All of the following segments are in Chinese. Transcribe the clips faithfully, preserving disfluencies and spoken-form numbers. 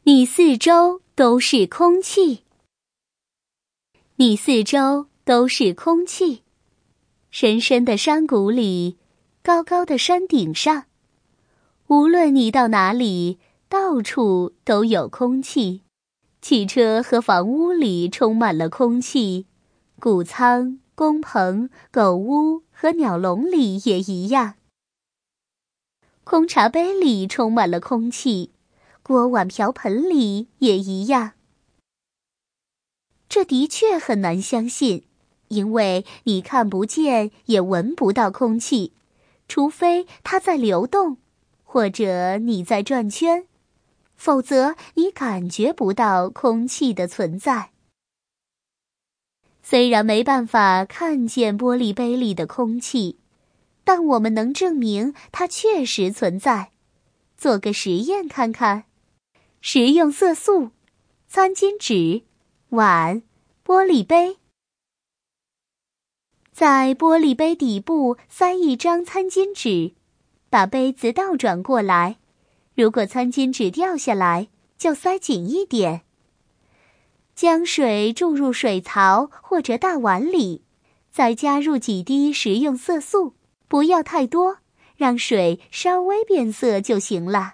你四周都是空气，你四周都是空气。深深的山谷里，高高的山顶上，无论你到哪里，到处都有空气。汽车和房屋里充满了空气，谷仓、工棚、狗屋和鸟笼里也一样。空茶杯里充满了空气，锅碗瓢盆里也一样。这的确很难相信，因为你看不见也闻不到空气，除非它在流动，或者你在转圈，否则你感觉不到空气的存在。虽然没办法看见玻璃杯里的空气，但我们能证明它确实存在。做个实验看看。食用色素、餐巾纸、碗、玻璃杯。在玻璃杯底部塞一张餐巾纸，把杯子倒转过来，如果餐巾纸掉下来，就塞紧一点。将水注入水槽或者大碗里，再加入几滴食用色素，不要太多，让水稍微变色就行了。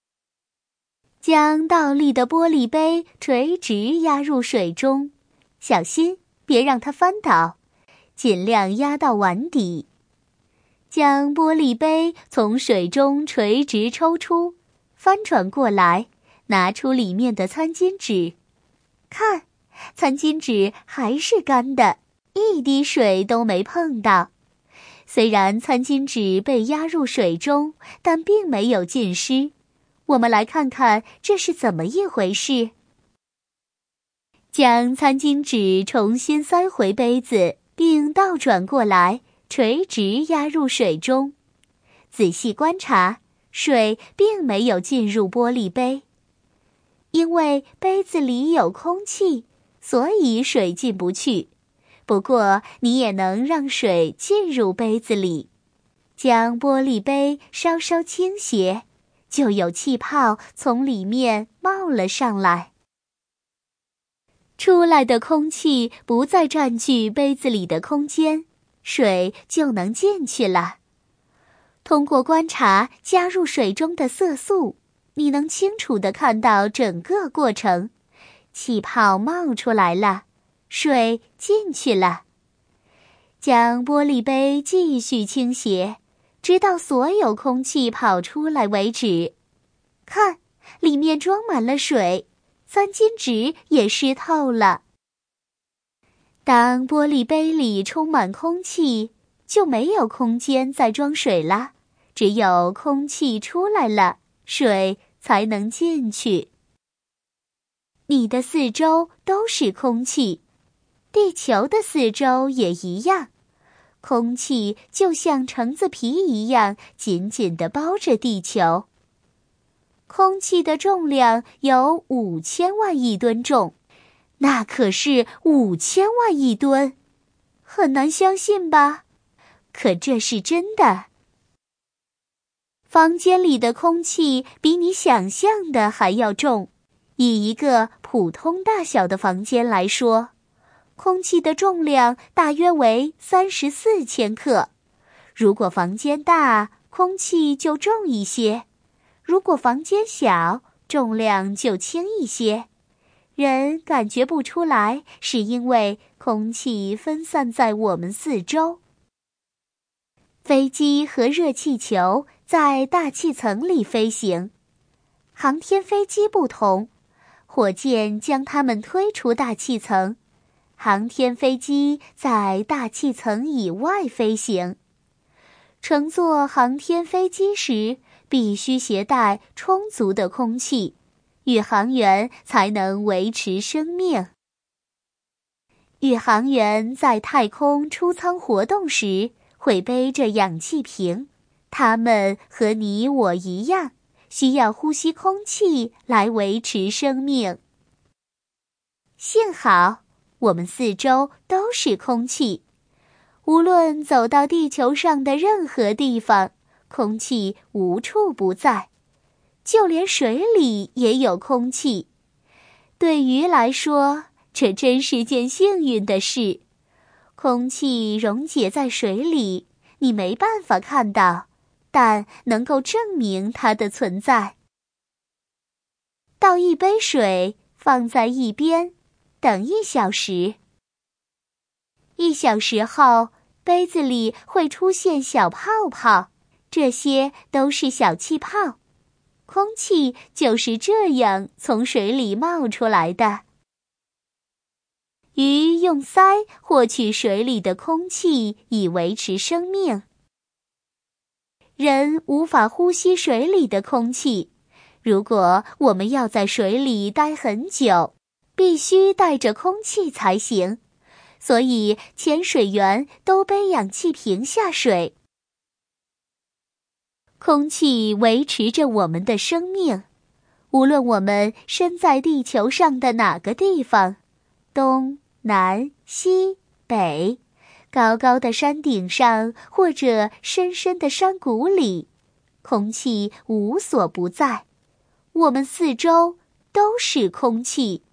将倒立的玻璃杯垂直压入水中，小心别让它翻倒，尽量压到碗底。将玻璃杯从水中垂直抽出，翻转过来，拿出里面的餐巾纸。看，餐巾纸还是干的，一滴水都没碰到。虽然餐巾纸被压入水中，但并没有浸湿。我们来看看这是怎么一回事。将餐巾纸重新塞回杯子，并倒转过来，垂直压入水中。仔细观察，水并没有进入玻璃杯。因为杯子里有空气，所以水进不去。不过，你也能让水进入杯子里。将玻璃杯稍稍倾斜，就有气泡从里面冒了上来。出来的空气不再占据杯子里的空间，水就能进去了。通过观察加入水中的色素，你能清楚地看到整个过程。气泡冒出来了，水进去了。将玻璃杯继续倾斜，直到所有空气跑出来为止。看，里面装满了水，餐巾纸也湿透了。当玻璃杯里充满空气，就没有空间再装水了，只有空气出来了，水才能进去。你的四周都是空气，地球的四周也一样。空气就像橙子皮一样紧紧地包着地球。空气的重量有五千万亿吨重，那可是五千万亿吨，很难相信吧？可这是真的。房间里的空气比你想象的还要重。以一个普通大小的房间来说，空气的重量大约为三十四千克。如果房间大，空气就重一些；如果房间小，重量就轻一些。人感觉不出来，是因为空气分散在我们四周。飞机和热气球在大气层里飞行。航天飞机不同，火箭将它们推出大气层，航天飞机在大气层以外飞行。乘坐航天飞机时，必须携带充足的空气，宇航员才能维持生命。宇航员在太空出舱活动时，会背着氧气瓶，他们和你我一样，需要呼吸空气来维持生命。幸好，我们四周都是空气。无论走到地球上的任何地方，空气无处不在。 就连水里也有空气。对鱼来说，这真是件幸运的事。空气溶解在水里，你没办法看到，但能够证明它的存在。倒一杯水，放在一边，等一小时。一小时后，杯子里会出现小泡泡，这些都是小气泡。空气就是这样从水里冒出来的。鱼用鳃获取水里的空气以维持生命。人无法呼吸水里的空气，如果我们要在水里待很久，必须带着空气才行，所以潜水员都背氧气瓶下水。空气维持着我们的生命，无论我们身在地球上的哪个地方，东、南、西、北，高高的山顶上或者深深的山谷里，空气无所不在，我们四周都是空气。